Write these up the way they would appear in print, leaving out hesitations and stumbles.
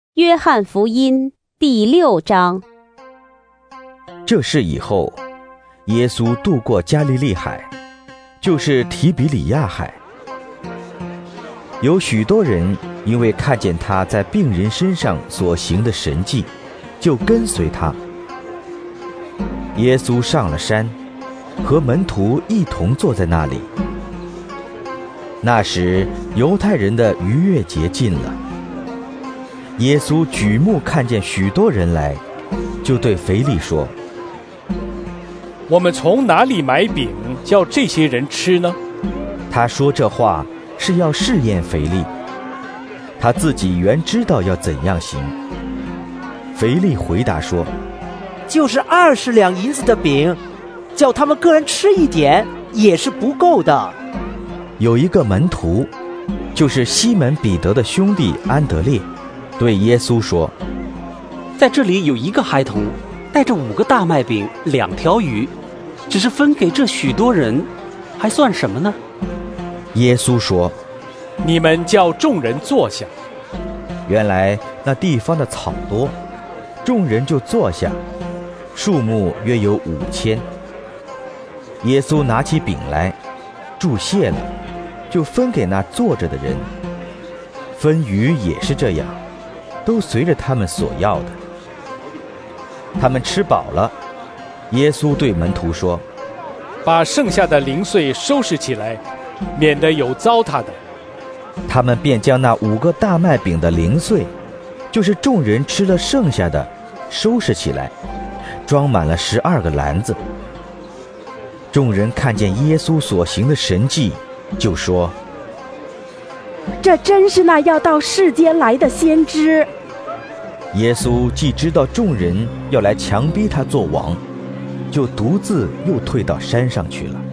约翰福音第6章。 这事以后，耶稣渡过加利利海，就是提比里亚海。有许多人因为看见他在病人身上所行的神迹，就跟随他。耶稣上了山，和门徒一同坐在那里。那时犹太人的逾越节近了，耶稣举目看见许多人来，就对腓力说： 我们从哪里买饼叫这些人吃呢？ 他说这话是要试验腓力，他自己原知道要怎样行。腓力回答说： 就是20两银子的饼，叫他们个人吃一点也是不够的。 有一个门徒，就是西门彼得的兄弟安德烈，对耶稣说： 在这里有一个孩童带着5个大麦饼2条鱼，只是分给这许多人，还算什么呢？ 耶稣说： 你们叫众人坐下。 原来那地方的草多，众人就坐下，数目约有5000。耶稣拿起饼来，祝谢了，就分给那坐着的人。分鱼也是这样，都随着他们所要的。他们吃饱了，耶稣对门徒说： 把剩下的零碎收拾起来，免得有糟蹋的。 他们便将那5个大麦饼的零碎，就是众人吃了剩下的，收拾起来，装满了12个篮子。众人看见耶稣所行的神迹，就说： 这真是那要到世间来的先知。 耶稣既知道众人要来强逼他做王，就独自又退到山上去了。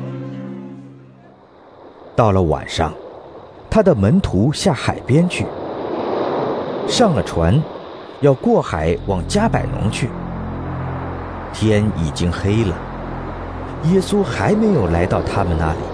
到了晚上，他的门徒下海边去，上了船，要过海往加百农去。天已经黑了，耶稣还没有来到他们那里。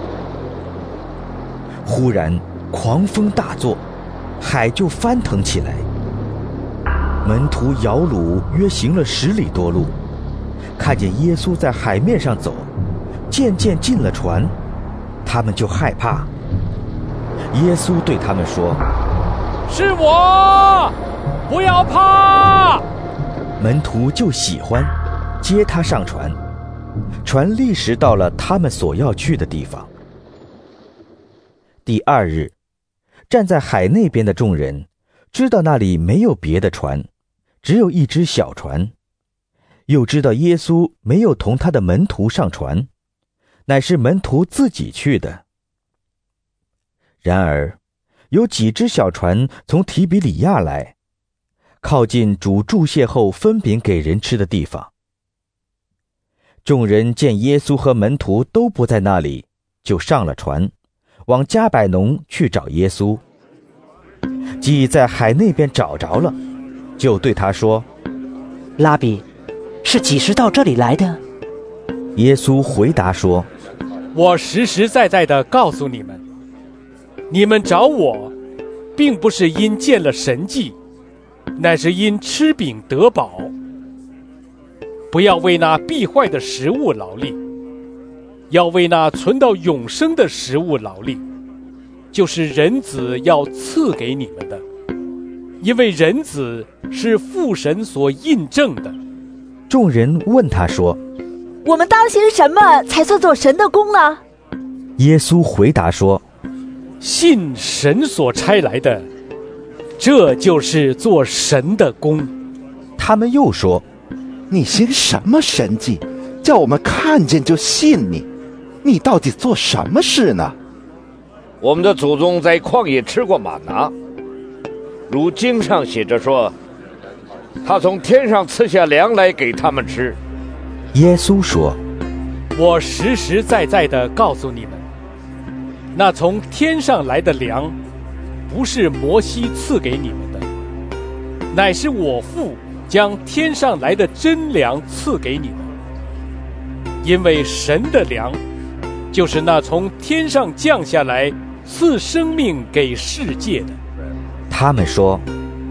忽然狂风大作，海就翻腾起来。门徒摇橹约行了10里多路，看见耶稣在海面上走，渐渐进了船，他们就害怕。耶稣对他们说： 是我，不要怕。 门徒就喜欢，接他上船，船立时到了他们所要去的地方。第2日，站在海那边的众人知道那里没有别的船，只有一只小船，又知道耶稣没有同他的门徒上船，乃是门徒自己去的。然而有几只小船从提比里亚来，靠近主祝谢后分饼给人吃的地方。众人见耶稣和门徒都不在那里，就上了船，往加百农去找耶稣。既在海那边找着了，就对他说： 拉比，是几时到这里来的？ 耶稣回答说： 我实实在在地告诉你们，你们找我，并不是因见了神迹，乃是因吃饼得饱。不要为那必坏的食物劳力，要为那存到永生的食物劳力，就是人子要赐给你们的。因为人子是父神所印证的。 众人问他说： 我们当行什么才算做神的工呢？ 耶稣回答说： 信神所差来的，这就是做神的工。 他们又说： 你行什么神迹，叫我们看见就信你？你到底做什么事呢？ 我们的祖宗在旷野吃过玛拿，如经上写着说，他从天上赐下粮来给他们吃。 耶稣说： 我实实在在地告诉你们，那从天上来的粮，不是摩西赐给你们的，乃是我父将天上来的真粮赐给你们。因为神的粮，就是那从天上降下来赐生命给世界的。 他们说：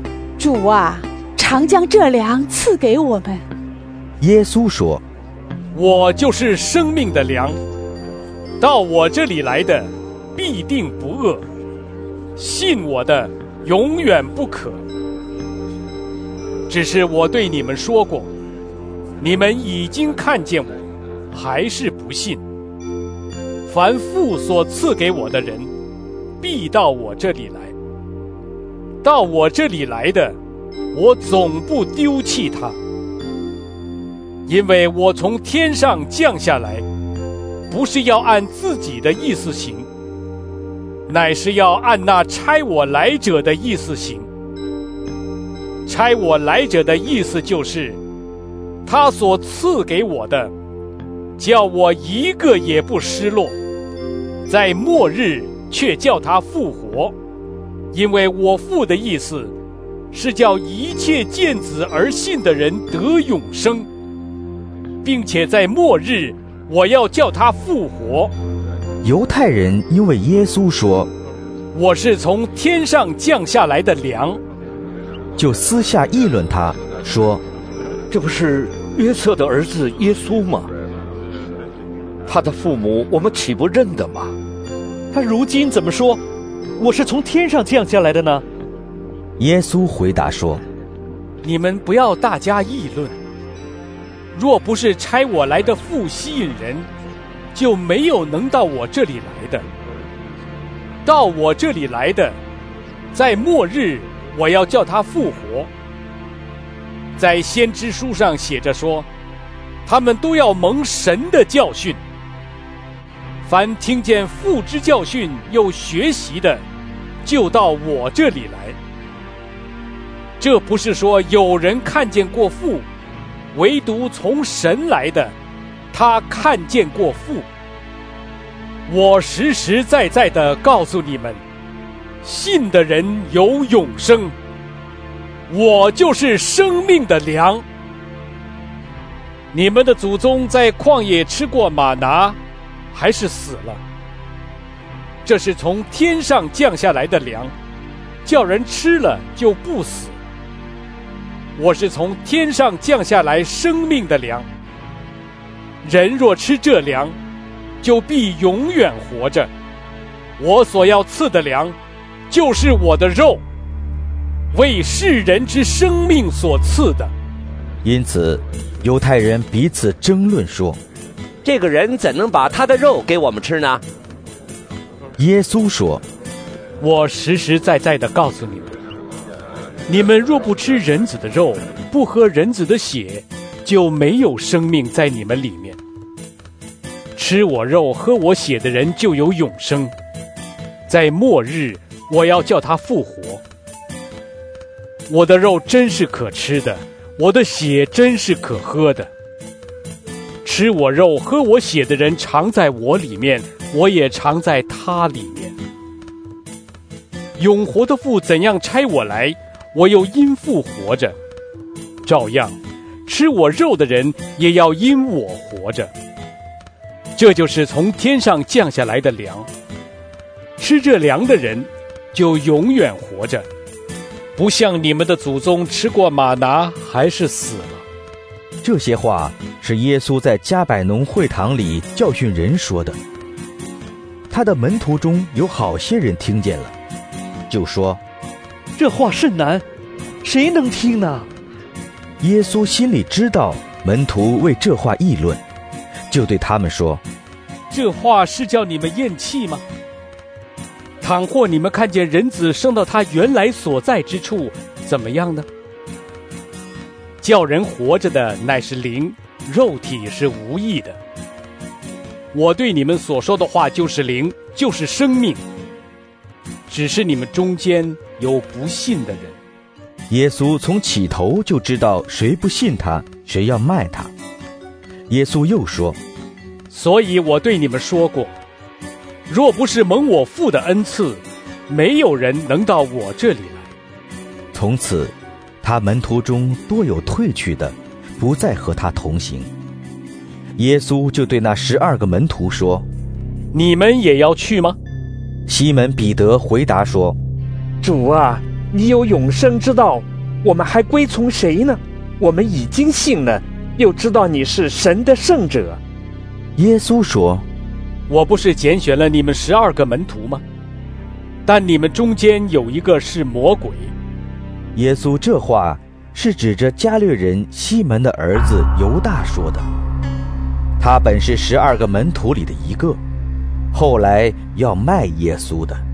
主啊，常将这粮赐给我们。 耶稣说： 我就是生命的粮，到我这里来的必定不饿，信我的永远不渴。只是我对你们说过，你们已经看见我，还是不信。凡父所赐给我的人，必到我这里来。到我这里来的，我总不丢弃他，因为我从天上降下来，不是要按自己的意思行，乃是要按那差我来者的意思行。差我来者的意思就是，他所赐给我的，叫我一个也不失落，在末日却叫他复活。因为我父的意思是叫一切见子而信的人得永生，并且在末日我要叫他复活。 犹太人因为耶稣说我是从天上降下来的粮， 就私下议论他，说： 这不是约瑟的儿子耶稣吗？他的父母我们岂不认得吗？ 他如今怎么说我是从天上降下来的呢？ 耶稣回答说： 你们不要大家议论，若不是差我来的父吸引人，就没有能到我这里来的。到我这里来的，在末日我要叫他复活。在先知书上写着说，他们都要蒙神的教训。凡听见父之教训又学习的，就到我这里来。这不是说有人看见过父，唯独从神来的，他看见过父。我实实在在地告诉你们，信的人有永生。我就是生命的粮。你们的祖宗在旷野吃过玛拿，还是死了？这是从天上降下来的粮，叫人吃了就不死。我是从天上降下来生命的粮。人若吃这粮，就必永远活着。我所要赐的粮，就是我的肉，为世人之生命所赐的。 因此犹太人彼此争论说： 这个人怎能把他的肉给我们吃呢？ 耶稣说： 我实实在在地告诉你们，你们若不吃人子的肉，不喝人子的血，就没有生命在你们里面。吃我肉喝我血的人就有永生，在末日我要叫他复活。我的肉真是可吃的，我的血真是可喝的。吃我肉喝我血的人常在我里面，我也常在他里面。永活的父怎样差我来，我又因父活着，照样吃我肉的人也要因我活着。这就是从天上降下来的粮，吃这粮的人就永远活着，不像你们的祖宗吃过玛拿，还是死了。 这些话是耶稣在加百农会堂里教训人说的。他的门徒中有好些人听见了，就说： 这话甚难，谁能听呢？ 耶稣心里知道门徒为这话议论，就对他们说： 这话是叫你们厌弃吗？倘或你们看见人子升到他原来所在之处，怎么样呢？叫人活着的乃是灵，肉体是无益的。我对你们所说的话就是灵，就是生命。只是你们中间有不信的人。 耶稣从起头就知道谁不信他，谁要卖他。耶稣又说： 所以我对你们说过，若不是蒙我父的恩赐，没有人能到我这里来。 从此他门徒中多有退去的，不再和他同行。耶稣就对那12个门徒说： 你们也要去吗？ 西门彼得回答说： 主啊，你有永生之道， 我们还归从谁呢？我们已经信了，又知道你是神的圣者。 耶稣说： 我不是拣选了你们12个门徒吗？但你们中间有一个是魔鬼。 耶稣这话是指着加略人西门的儿子犹大说的。他本是12个门徒里的一个，后来要卖耶稣的。